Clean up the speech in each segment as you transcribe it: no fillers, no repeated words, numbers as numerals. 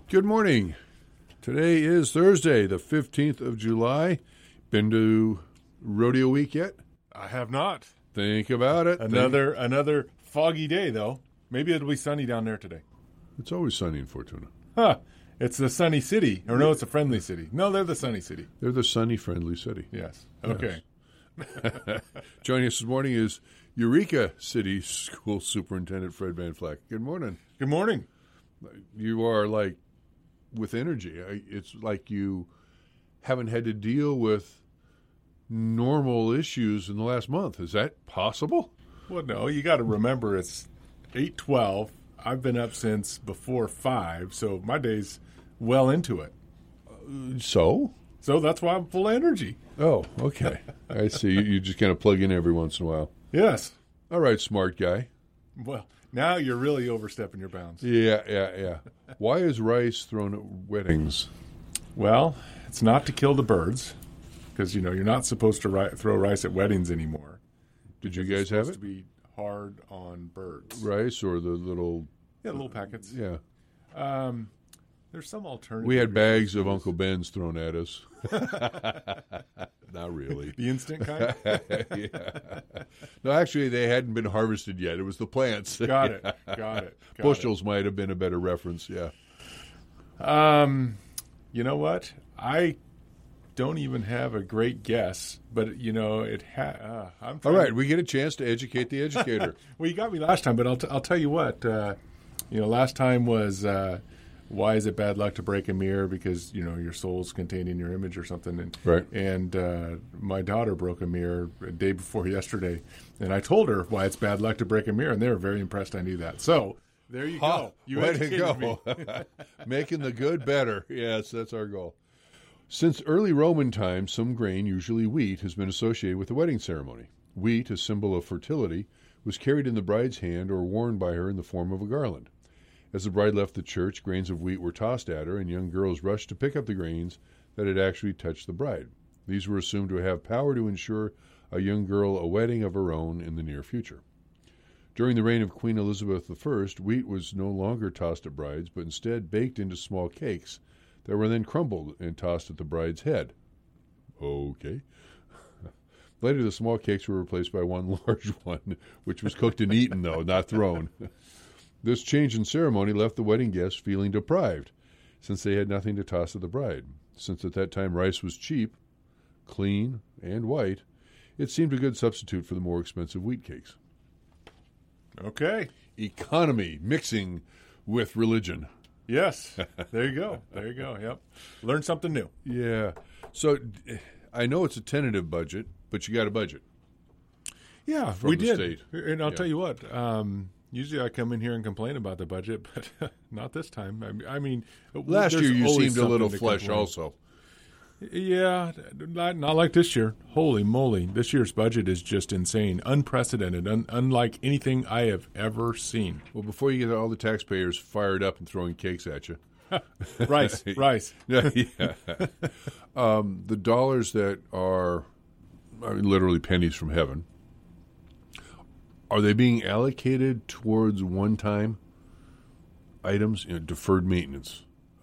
Good morning. Today is Thursday, the 15th of July. Been to Rodeo Week yet? I have not. Think about it. Another foggy day, though. Maybe it'll be sunny down there today. It's always sunny in Fortuna. Huh. It's the sunny city. Or no, it's a friendly city. No, they're the sunny city. They're the sunny, friendly city. Yes. Okay. Yes. Joining us this morning is Eureka City School Superintendent Fred Van Fleck. Good morning. Good morning. You are like with energy. It's like you haven't had to deal with normal issues in the last month. Is that possible? Well, no, you got to remember it's 8:12. I've been up since before 5, so my day's well into it. So that's why I'm full of energy. Oh, okay. I see. You just kind of plug in every once in a while. Yes. All right, smart guy. Well, now you're really overstepping your bounds. Yeah. Why is rice thrown at weddings? Well, it's not to kill the birds, because you're not supposed to throw rice at weddings anymore. Did you guys have it? It's supposed to be hard on birds. Rice or the little... Yeah, little packets. Yeah. There's some alternative. We had bags of Uncle Ben's thrown at us. Not really. The instant kind? Yeah. No, actually, they hadn't been harvested yet. It was the plants. Got it. Bushels might have been a better reference, yeah. You know what? I don't even have a great guess, but it I'm all right, we get a chance to educate the educator. Well, you got me last time, but I'll tell you what. Last time was why is it bad luck to break a mirror? Because your soul's contained in your image or something. And, right. And my daughter broke a mirror a day before yesterday, and I told her why it's bad luck to break a mirror, and they were very impressed I knew that. So there you go. You educated me. Making the good better. Yes, that's our goal. Since early Roman times, some grain, usually wheat, has been associated with the wedding ceremony. Wheat, a symbol of fertility, was carried in the bride's hand or worn by her in the form of a garland. As the bride left the church, grains of wheat were tossed at her, and young girls rushed to pick up the grains that had actually touched the bride. These were assumed to have power to ensure a young girl a wedding of her own in the near future. During the reign of Queen Elizabeth I, wheat was no longer tossed at brides, but instead baked into small cakes that were then crumbled and tossed at the bride's head. Okay. Later, the small cakes were replaced by one large one, which was cooked and eaten, though, not thrown. This change in ceremony left the wedding guests feeling deprived, since they had nothing to toss at the bride. Since at that time rice was cheap, clean, and white, it seemed a good substitute for the more expensive wheat cakes. Okay. Economy mixing with religion. Yes. There you go. Yep. Learn something new. Yeah. So I know it's a tentative budget, but you got a budget. Yeah, from we the did. State. And I'll tell you what, usually I come in here and complain about the budget, but not this time. I mean, last year you seemed a little flesh also. Yeah, not like this year. Holy moly. This year's budget is just insane, unprecedented, unlike anything I have ever seen. Well, before you get all the taxpayers fired up and throwing cakes at you. Rice. Yeah. The dollars that are literally pennies from heaven, are they being allocated towards one-time items, deferred maintenance,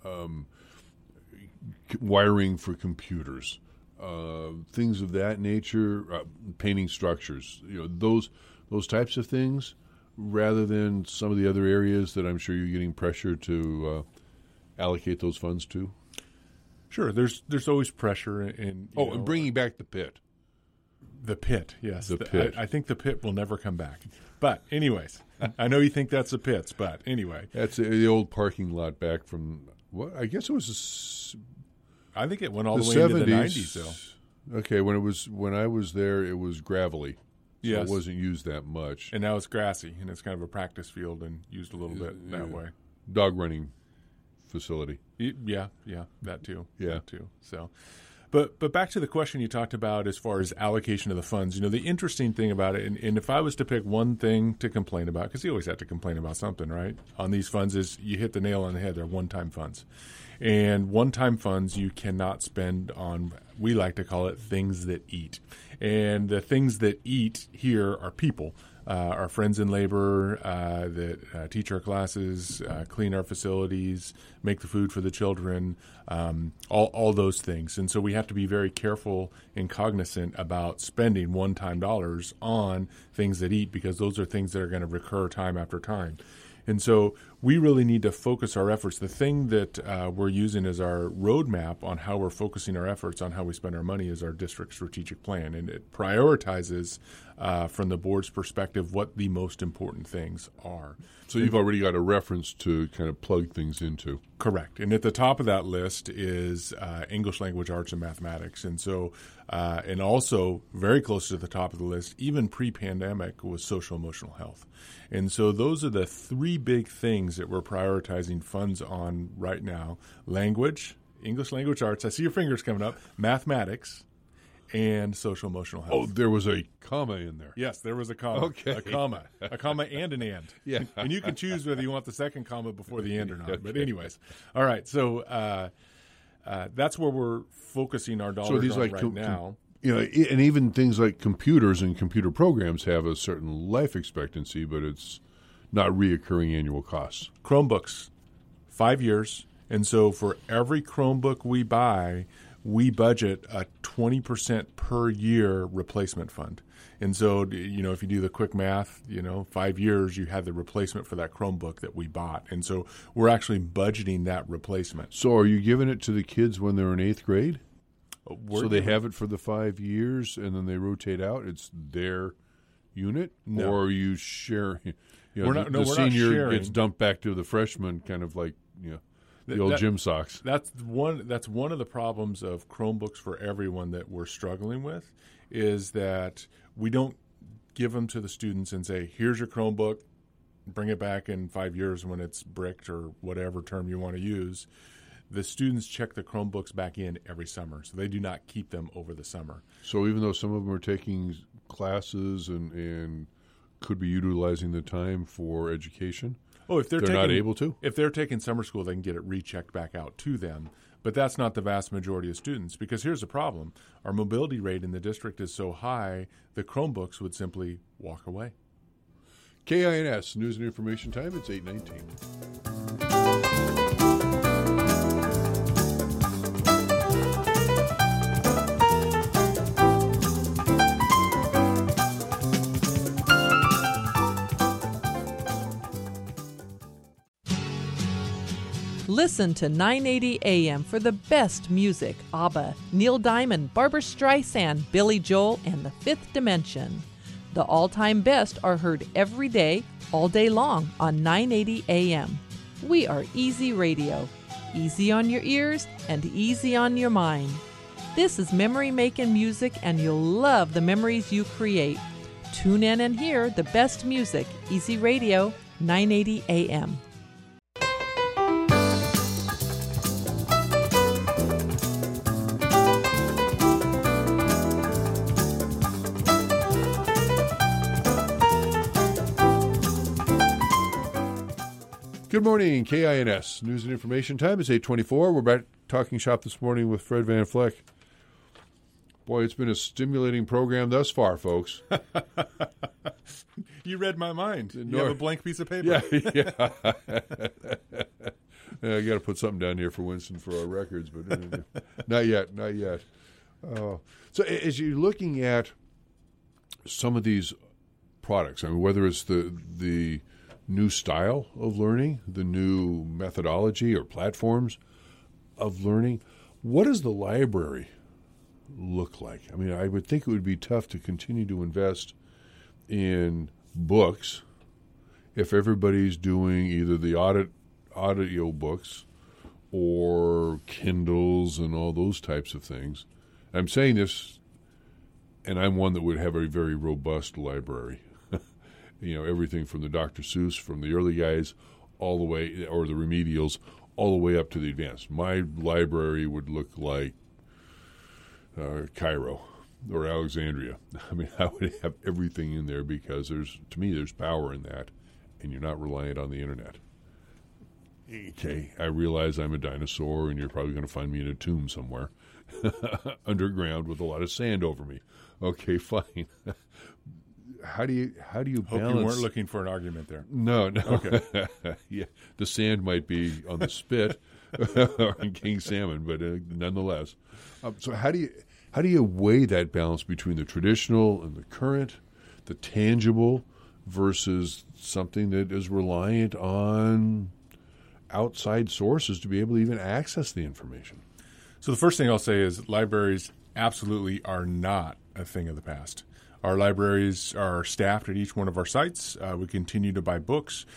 wiring for computers, things of that nature, painting structures, those types of things, rather than some of the other areas that I'm sure you're getting pressure to allocate those funds to? Sure, there's always pressure in. And bringing back the pit. The pit, yes. The pit. I think the pit will never come back. But anyways, I know you think that's the pits, but anyway. That's the old parking lot back from, what? I guess it was I think it went all the way 70s, into the 90s, though. Okay, when I was there, it was gravelly. So yes. It wasn't used that much. And now it's grassy, and it's kind of a practice field and used a little bit that way. Dog running facility. Yeah, that too. Yeah. That too. So, but back to the question you talked about as far as allocation of the funds. The interesting thing about it, and if I was to pick one thing to complain about, because you always have to complain about something, right, on these funds, is you hit the nail on the head. They're one-time funds. And one-time funds you cannot spend on, we like to call it, things that eat. And the things that eat here are people. our friends in labor that teach our classes, clean our facilities, make the food for the children, all those things. And so we have to be very careful and cognizant about spending one-time dollars on things that eat, because those are things that are going to recur time after time. And so we really need to focus our efforts. The thing that we're using as our roadmap on how we're focusing our efforts on how we spend our money is our district strategic plan. And it prioritizes, from the board's perspective, what the most important things are. So you've already got a reference to kind of plug things into. Correct. And at the top of that list is English language arts and mathematics. And so, and also very close to the top of the list, even pre-pandemic, was social emotional health. And so those are the three big things that we're prioritizing funds on right now: language, English language arts, I see your fingers coming up, mathematics, and social emotional health. Oh, there was a comma in there. Yes, there was a comma. Okay. A comma and an and. Yeah. And you can choose whether you want the second comma before the and or not. Okay. But anyways, all right. So that's where we're focusing our dollars on right now. And even things like computers and computer programs have a certain life expectancy, but it's not reoccurring annual costs. Chromebooks, 5 years. And so for every Chromebook we buy, we budget a 20% per year replacement fund. And so, if you do the quick math, 5 years, you had the replacement for that Chromebook that we bought. And so we're actually budgeting that replacement. So are you giving it to the kids when they're in 8th grade? So they have it for the 5 years and then they rotate out? It's their unit? No. Or are you sharing? We're the senior gets dumped back to the freshman, kind of like, the old gym socks. That's one of the problems of Chromebooks for everyone that we're struggling with, is that we don't give them to the students and say, here's your Chromebook, bring it back in 5 years when it's bricked, or whatever term you want to use. The students check the Chromebooks back in every summer, so they do not keep them over the summer. So even though some of them are taking classes and could be utilizing the time for education, if they're not able to? If they're taking summer school, they can get it rechecked back out to them. But that's not the vast majority of students, because here's the problem. Our mobility rate in the district is so high, the Chromebooks would simply walk away. KINS, News and Information Time, it's 8:19. Listen to 980 AM for the best music: ABBA, Neil Diamond, Barbra Streisand, Billy Joel, and The Fifth Dimension. The all-time best are heard every day, all day long on 980 AM. We are Easy Radio. Easy on your ears and easy on your mind. This is memory-making music, and you'll love the memories you create. Tune in and hear the best music. Easy Radio, 980 AM. Good morning, KINS. News and Information Time is 8:24. We're back talking shop this morning with Fred Van Fleck. Boy, it's been a stimulating program thus far, folks. You read my mind. You have a blank piece of paper. Yeah. I got to put something down here for Winston for our records, but not yet. So as you're looking at some of these products, I mean, whether it's the new style of learning, the new methodology or platforms of learning, what does the library look like? I mean, I would think it would be tough to continue to invest in books if everybody's doing either the audio books or Kindles and all those types of things. I'm saying this, and I'm one that would have a very robust library. Everything from the Dr. Seuss, from the early guys, all the way, or the remedials, all the way up to the advanced. My library would look like Cairo or Alexandria. I mean, I would have everything in there because to me, there's power in that, and you're not reliant on the internet. Okay, I realize I'm a dinosaur, and you're probably going to find me in a tomb somewhere, underground with a lot of sand over me. Okay, fine. how do you balance? Hope you weren't looking for an argument there. No. Okay. Yeah, the sand might be on the spit or in king salmon, but nonetheless. So how do you weigh that balance between the traditional and the current, the tangible, versus something that is reliant on outside sources to be able to even access the information? So the first thing I'll say is libraries absolutely are not a thing of the past. Our libraries are staffed at each one of our sites. We continue to buy books.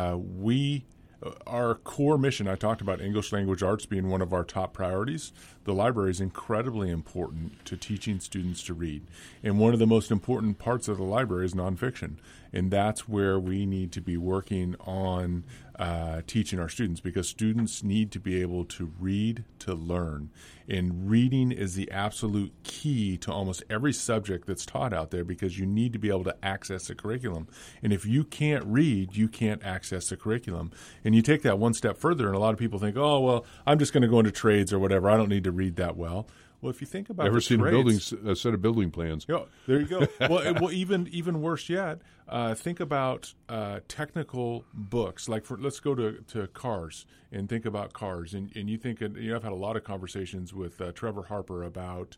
Our core mission, I talked about English language arts being one of our top priorities. The library is incredibly important to teaching students to read. And one of the most important parts of the library is nonfiction. And that's where we need to be working on teaching our students, because students need to be able to read to learn. And reading is the absolute key to almost every subject that's taught out there, because you need to be able to access the curriculum. And if you can't read, you can't access the curriculum. And you take that one step further, and a lot of people think, oh, well, I'm just going to go into trades or whatever. I don't need to read that well. Well, if you think about Ever seen trades, a set of building plans? Yeah, there you go. Well, even worse yet, think about technical books. Like let's go to cars and think about cars. And you think, I've had a lot of conversations with Trevor Harper about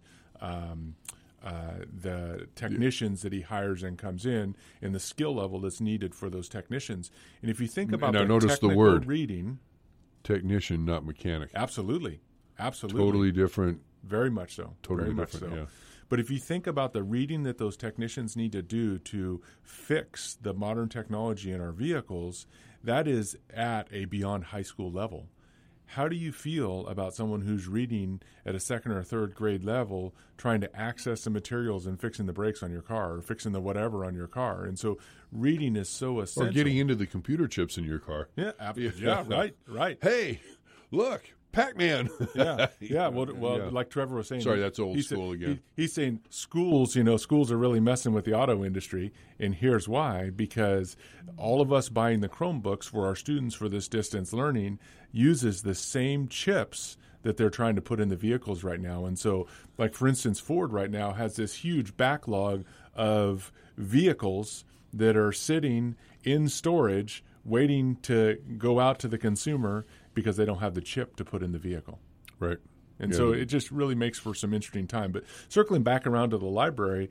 the technicians that he hires and comes in, and the skill level that's needed for those technicians. And if you think about the word reading, technician, not mechanic. Absolutely. Totally different. Very much so. Totally Very different, much so. yeah. But if you think about the reading that those technicians need to do to fix the modern technology in our vehicles, that is at a beyond high school level. How do you feel about someone who's reading at a second or third grade level, trying to access the materials and fixing the brakes on your car or fixing the whatever on your car? And so reading is so essential. Or getting into the computer chips in your car. Yeah, right. Hey, look, Pac-Man. Yeah. Well, like Trevor was saying. Sorry, that's old school again. He's saying schools are really messing with the auto industry, and here's why: because all of us buying the Chromebooks for our students for this distance learning uses the same chips that they're trying to put in the vehicles right now. And so, like for instance, Ford right now has this huge backlog of vehicles that are sitting in storage waiting to go out to the consumer because they don't have the chip to put in the vehicle. Right. And so it just really makes for some interesting time. But circling back around to the library,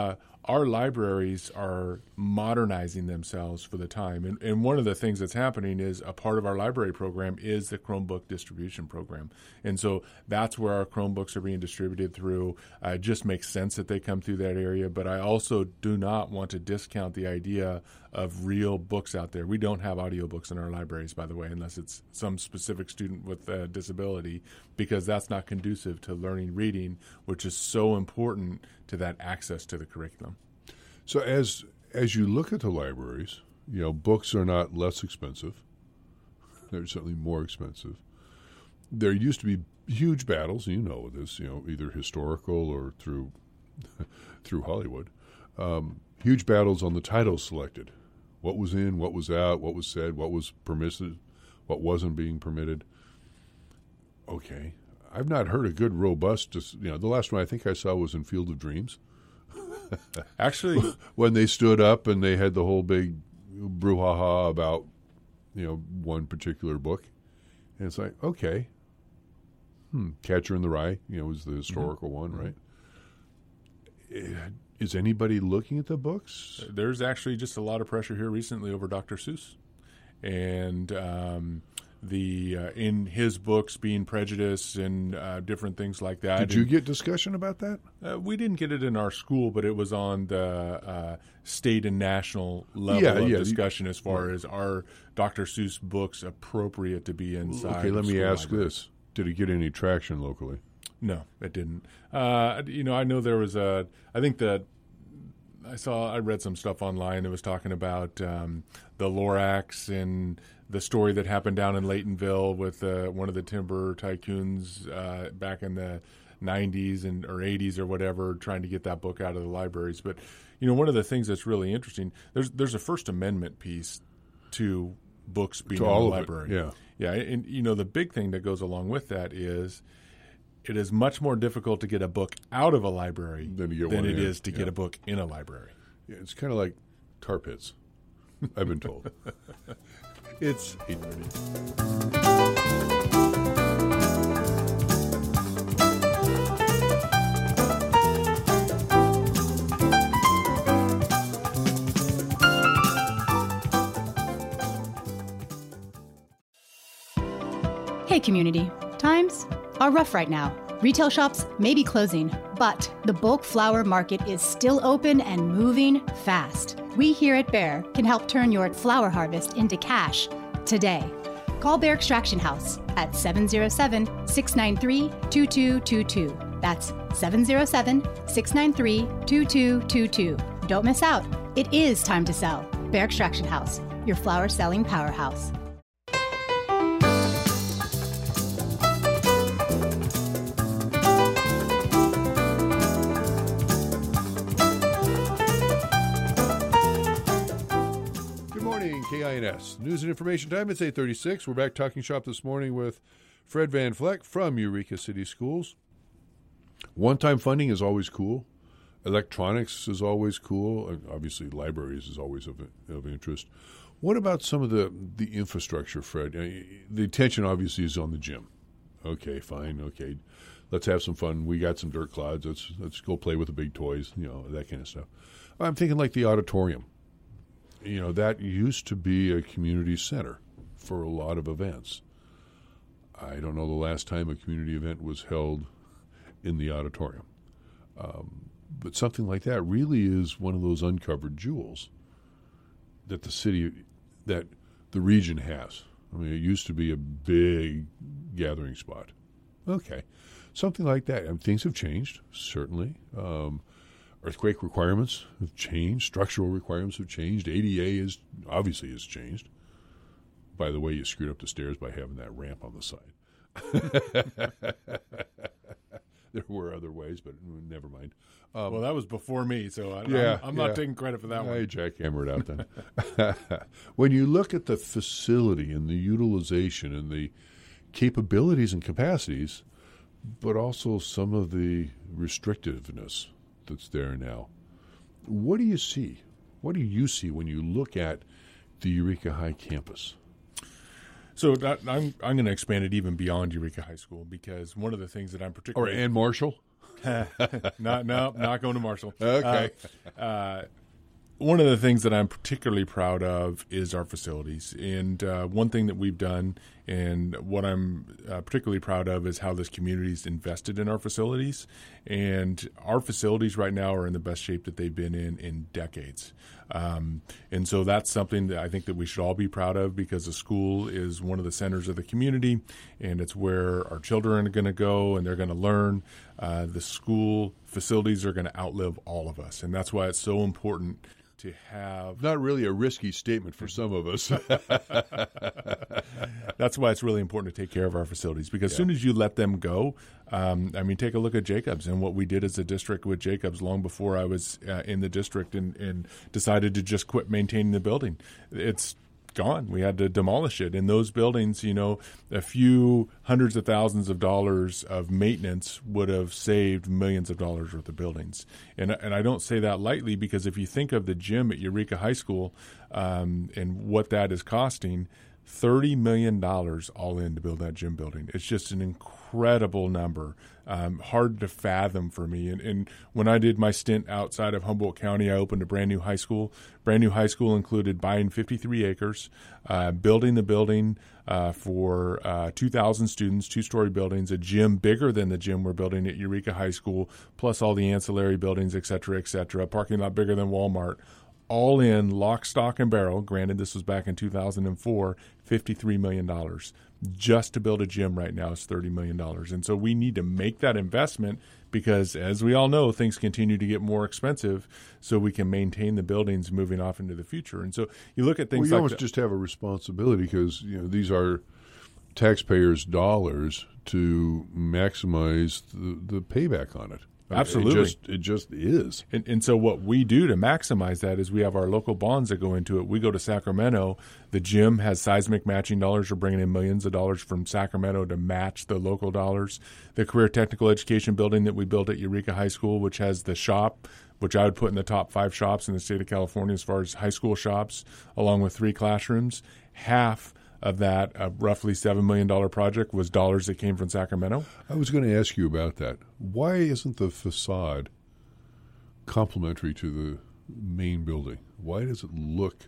our libraries are modernizing themselves for the time. And one of the things that's happening is a part of our library program is the Chromebook distribution program. And so that's where our Chromebooks are being distributed through. It just makes sense that they come through that area. But I also do not want to discount the idea of real books out there. We don't have audiobooks in our libraries, by the way, unless it's some specific student with a disability, because that's not conducive to learning reading, which is so important to that access to the curriculum. So as you look at the libraries, books are not less expensive. They're certainly more expensive. There used to be huge battles, and you know this, either historical or through Hollywood. Huge battles on the titles selected. What was in, what was out, what was said, what was permitted, what wasn't being permitted. Okay. I've not heard a good, robust, the last one I think I saw was in Field of Dreams. Actually, when they stood up and they had the whole big brouhaha about, one particular book. And it's like, okay. Catcher in the Rye, was the historical one, right? Is anybody looking at the books? There's actually just a lot of pressure here recently over Dr. Seuss. And in his books being prejudiced and different things like that. Did you get discussion about that? We didn't get it in our school, but it was on the state and national level of discussion as far as are Dr. Seuss books appropriate to be inside. Okay, let me ask libraries. this. Did it get any traction locally? No, it didn't. I know there was I read some stuff online that was talking about the Lorax and the story that happened down in Laytonville with one of the timber tycoons back in the 90s or 80s or whatever, trying to get that book out of the libraries. But, one of the things that's really interesting, there's a First Amendment piece to books being in the library. Yeah, and, the big thing that goes along with that is it is much more difficult to get a book out of a library than it is to get a book in a library. Yeah, it's kind of like tar pits, I've been told. It's 8:30. Hey community, times are rough right now. Retail shops may be closing, but the bulk flower market is still open and moving fast. We here at Bear can help turn your flower harvest into cash today. Call Bear Extraction House at 707-693-2222. That's 707-693-2222. Don't miss out. It is time to sell. Bear Extraction House, your flower selling powerhouse. KINS. News and information time. It's 8:36. We're back talking shop this morning with Fred Van Vleck from Eureka City Schools. One-time funding is always cool. Electronics is always cool. Obviously, libraries is always of interest. What about some of the infrastructure, Fred? The attention obviously is on the gym. Okay, fine. Okay, let's have some fun. We got some dirt clods. Let's go play with the big toys. That kind of stuff. I'm thinking like the auditorium. That used to be a community center for a lot of events. I don't know the last time a community event was held in the auditorium. But something like that really is one of those uncovered jewels that the region has. I mean, it used to be a big gathering spot. Okay. Something like that. Things have changed, certainly. Earthquake requirements have changed. Structural requirements have changed. ADA has changed. By the way, you screwed up the stairs by having that ramp on the side. There were other ways, but never mind. Well, that was before me, so I'm not taking credit for that one. I jackhammered out then. When you look at the facility and the utilization and the capabilities and capacities, but also some of the restrictiveness that's there now. What do you see? What do you see when you look at the Eureka High campus? So I'm going to expand it even beyond Eureka High School, because one of the things that I'm particularly... Or Ann Marshall? not going to Marshall. Okay. One of the things that I'm particularly proud of is our facilities. And one thing that we've done, and what I'm particularly proud of, is how this community's invested in our facilities. And our facilities right now are in the best shape that they've been in decades. And so that's something that I think that we should all be proud of, because the school is one of the centers of the community, and it's where our children are going to go and they're going to learn. The school facilities are going to outlive all of us, and that's why it's so important to have... Not really a risky statement for some of us. That's why it's really important to take care of our facilities, because as soon as you let them go, take a look at Jacobs and what we did as a district with Jacobs long before I was in the district and decided to just quit maintaining the building. It's gone. We had to demolish it. In those buildings, a few hundreds of thousands of dollars of maintenance would have saved millions of dollars worth of buildings. And I don't say that lightly, because if you think of the gym at Eureka High School and what that is costing, $30 million all in to build that gym building. It's just an incredible number, hard to fathom for me. And when I did my stint outside of Humboldt County, I opened a brand new high school. Brand new high school included buying 53 acres, building the building for 2,000 students, two-story buildings, a gym bigger than the gym we're building at Eureka High School, plus all the ancillary buildings, et cetera, a parking lot bigger than Walmart. All in, lock, stock, and barrel. Granted, this was back in 2004, $53 million. Just to build a gym right now is $30 million. And so we need to make that investment, because, as we all know, things continue to get more expensive, so we can maintain the buildings moving off into the future. And so you look at things you almost just have a responsibility, because these are taxpayers' dollars, to maximize the payback on it. Absolutely. It just is. And so what we do to maximize that is we have our local bonds that go into it. We go to Sacramento. The gym has seismic matching dollars. We're bringing in millions of dollars from Sacramento to match the local dollars. The Career Technical Education building that we built at Eureka High School, which has the shop, which I would put in the top 5 shops in the state of California as far as high school shops, along with 3 classrooms. Half of that roughly $7 million project was dollars that came from Sacramento. I was going to ask you about that. Why isn't the facade complementary to the main building? Why does it look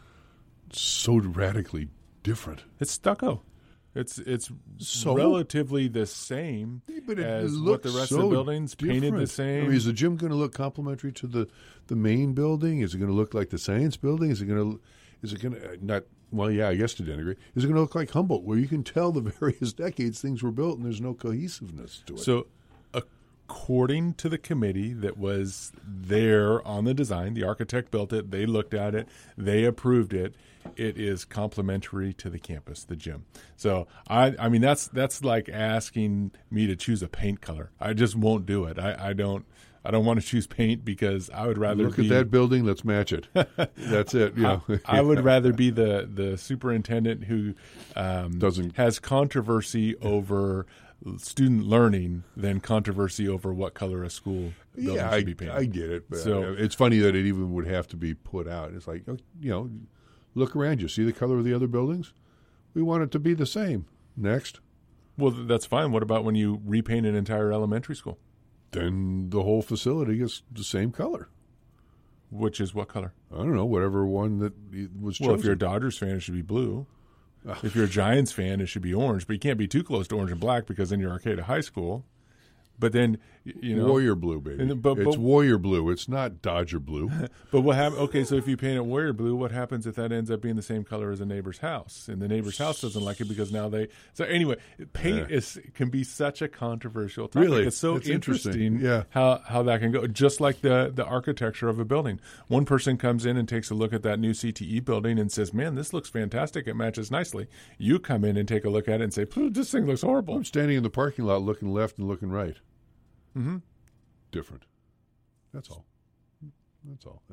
so radically different? It's stucco. It's So? relatively the same But it as what looks the rest so of the buildings painted the different. same. I mean, is the gym going to look complementary to the main building? Is it going to look like the science building? Is it going to not? Well, yeah, I guess to denigrate. Is it going to look like Humboldt, where you can tell the various decades things were built and there's no cohesiveness to it? So, according to the committee that was there on the design, the architect built it, they looked at it, they approved it. It is complementary to the campus, the gym. So, I mean, that's like asking me to choose a paint color. I just won't do it. I don't want to choose paint because I would rather look at that building. Let's match it. That's it. Yeah, I would rather be the superintendent who Doesn't has controversy over student learning than controversy over what color a school building Yeah, should be painted. I get it. But So- it's funny that it even would have to be put out. It's like, look around you. See the color of the other buildings? We want it to be the same. Next. Well, that's fine. What about when you repaint an entire elementary school? Then the whole facility is the same color. Which is what color? I don't know, whatever one that was chosen. Well, if you're a Dodgers fan, it should be blue. If you're a Giants fan, it should be orange. But you can't be too close to orange and black because then you're Arcata High School. But then, Warrior blue, baby. It's Warrior blue. It's not Dodger blue. But what happens? Okay, so if you paint it warrior blue, what happens if that ends up being the same color as a neighbor's house, and the neighbor's house doesn't like it because now they? So anyway, paint can be such a controversial topic. Really? It's so It's interesting. Yeah. How that can go. Just like the architecture of a building. One person comes in and takes a look at that new CTE building and says, "Man, this looks fantastic. It matches nicely." You come in and take a look at it and say, "This thing looks horrible." I'm standing in the parking lot looking left and looking right. Mm-hmm. Different. That's all. That's all.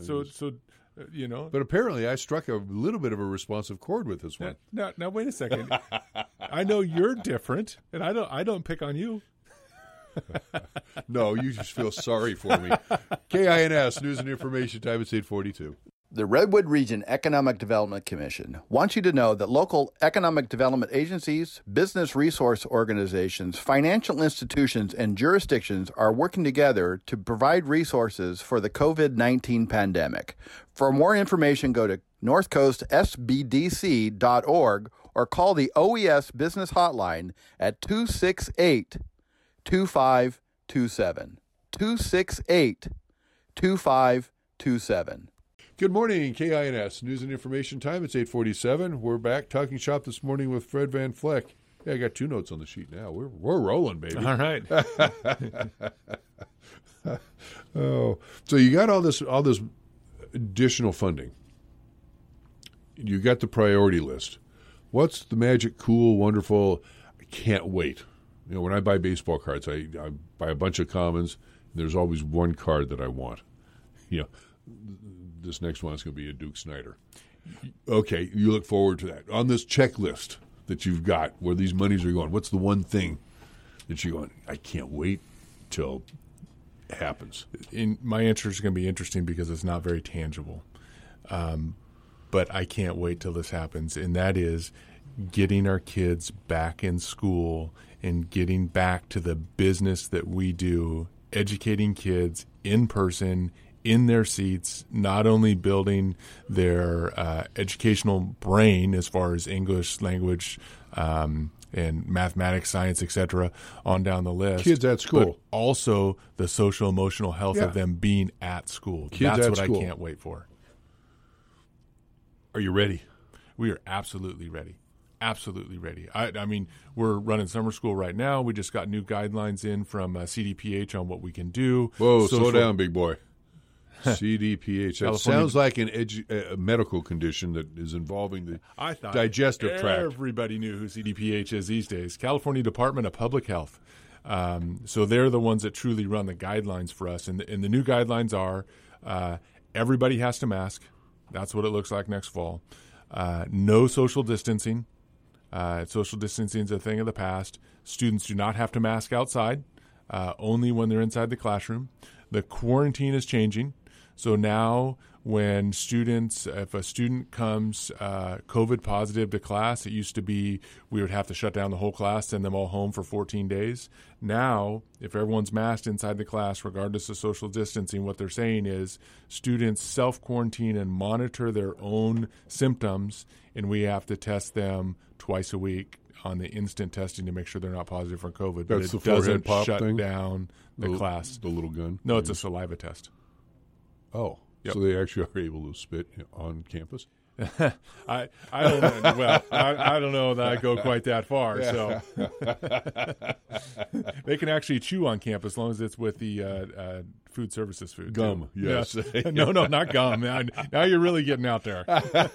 But But apparently, I struck a little bit of a responsive chord with this one. now wait a second. I know you're different, and I don't pick on you. No, you just feel sorry for me. KINS News and Information Time. It's 8:42. The Redwood Region Economic Development Commission wants you to know that local economic development agencies, business resource organizations, financial institutions, and jurisdictions are working together to provide resources for the COVID-19 pandemic. For more information, go to northcoastsbdc.org or call the OES Business Hotline at 268-2527. 268-2527. Good morning, KINS News and Information Time. It's 8:47. We're back talking shop this morning with Fred Van Fleck. Yeah, I got 2 notes on the sheet now. We're rolling, baby. All right. Oh, so you got all this additional funding. You got the priority list. What's the magic, cool, wonderful? I can't wait. When I buy baseball cards, I buy a bunch of commons. And there's always one card that I want. This next one is going to be a Duke Snider. Okay, you look forward to that. On this checklist that you've got where these monies are going, what's the one thing that you're going, I can't wait till it happens? My answer is going to be interesting because it's not very tangible. But I can't wait till this happens, and that is getting our kids back in school and getting back to the business that we do, educating kids in person, in their seats, not only building their educational brain as far as English language and mathematics, science, etc., on down the list. Kids at school. But also the social emotional health of them being at school. Kids That's at what school. I can't wait for. Are you ready? We are absolutely ready. Absolutely ready. I mean, we're running summer school right now. We just got new guidelines in from CDPH on what we can do. Whoa, slow down, big boy. CDPH. That sounds like a medical condition that is involving the digestive tract. Everybody knew who CDPH is these days. California Department of Public Health. So they're the ones that truly run the guidelines for us. And the new guidelines are everybody has to mask. That's what it looks like next fall. No social distancing. Social distancing is a thing of the past. Students do not have to mask outside, only when they're inside the classroom. The quarantine is changing. So now when if a student comes COVID positive to class, it used to be we would have to shut down the whole class, send them all home for 14 days. Now, if everyone's masked inside the class, regardless of social distancing, what they're saying is students self-quarantine and monitor their own symptoms, and we have to test them twice a week on the instant testing to make sure they're not positive for COVID. That's but the it doesn't forehead pop shut thing? down the class. The little gun? No, it's a saliva test. Oh, Yep. so they actually are able to spit on campus? I don't know. Well, I don't know that I go quite that far. So they can actually chew on campus as long as it's with the food services food. Gum, too. yes. No, not gum. Now you're really getting out there.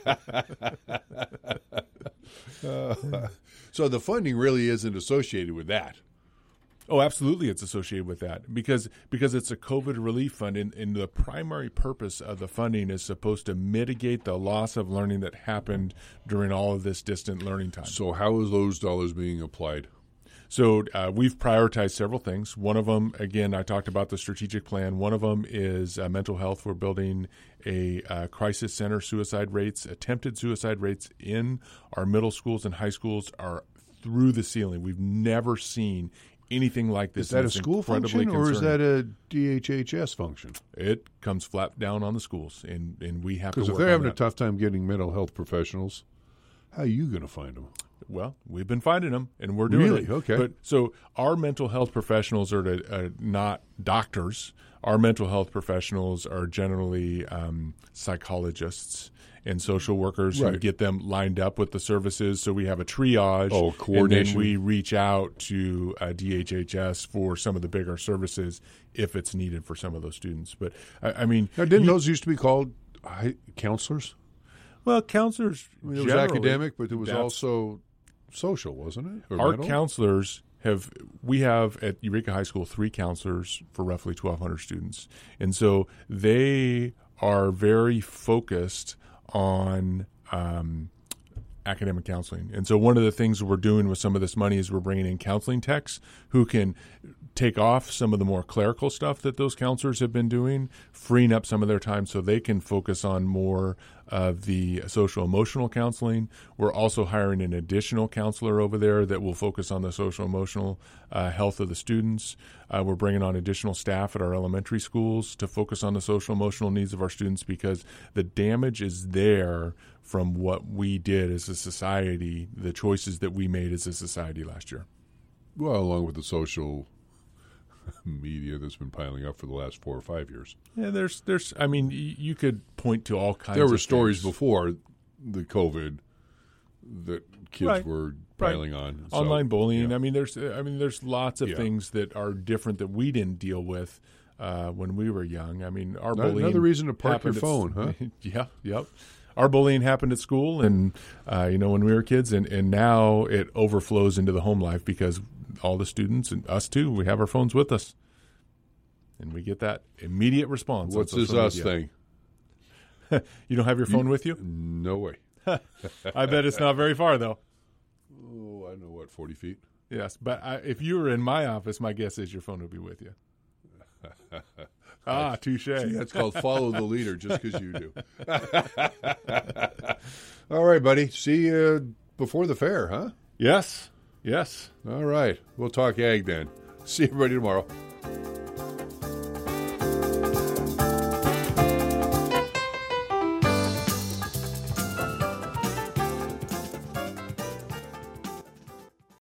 So the funding really isn't associated with that. Oh, absolutely, it's associated with that because it's a COVID relief fund, and the primary purpose of the funding is supposed to mitigate the loss of learning that happened during all of this distant learning time. So how is those dollars being applied? So we've prioritized several things. One of them, again, I talked about the strategic plan. One of them is mental health. We're building a crisis center. Attempted suicide rates in our middle schools and high schools are through the ceiling. We've never seen anything like this. Is that a school function or is that a DHHS function? It comes flat down on the schools, and we have to work Because if they're on having that. a tough time getting mental health professionals, how are you going to find them? Well, we've been finding them, and we're doing Really? it. Okay. But so our mental health professionals are not doctors. Our mental health professionals are generally psychologists and social workers who Right. get them lined up with the services. So we have a triage. Coordination. And then we reach out to DHHS for some of the bigger services if it's needed for some of those students. But, I mean... Now, didn't those used to be called counselors? Well, counselors I mean, it was generally, academic, but it was that's- also social, wasn't it? Or Our mental? counselors we have at Eureka High School 3 counselors for roughly 1,200 students. And so they are very focused on academic counseling. And so one of the things we're doing with some of this money is we're bringing in counseling techs who can take off some of the more clerical stuff that those counselors have been doing, freeing up some of their time so they can focus on more of the social-emotional counseling. We're also hiring an additional counselor over there that will focus on the social-emotional health of the students. We're bringing on additional staff at our elementary schools to focus on the social-emotional needs of our students because the damage is there from what we did as a society, the choices that we made as a society last year. Well, along with the social media that's been piling up for the last 4 or 5 years. Yeah, there's. I mean, you could point to all kinds. There were of stories things. before the COVID that kids Right. were piling on. So, Online bullying. yeah. I mean, there's lots of Yeah. things that are different that we didn't deal with when we were young. I mean, our bullying. Another reason to park your happened phone, huh? Yeah, yep. Our bullying happened at school, and when we were kids, and now it overflows into the home life because all the students and us too, we have our phones with us, and we get that immediate response. on What's this social us media. thing? You don't have your phone with you? No way. I bet it's not very far though. Oh, I know what, 40 feet? Yes, but if you were in my office, my guess is your phone would be with you. Touche. That's called follow the leader just because you do. All right, buddy. See you before the fair, huh? Yes. All right. We'll talk ag then. See everybody tomorrow.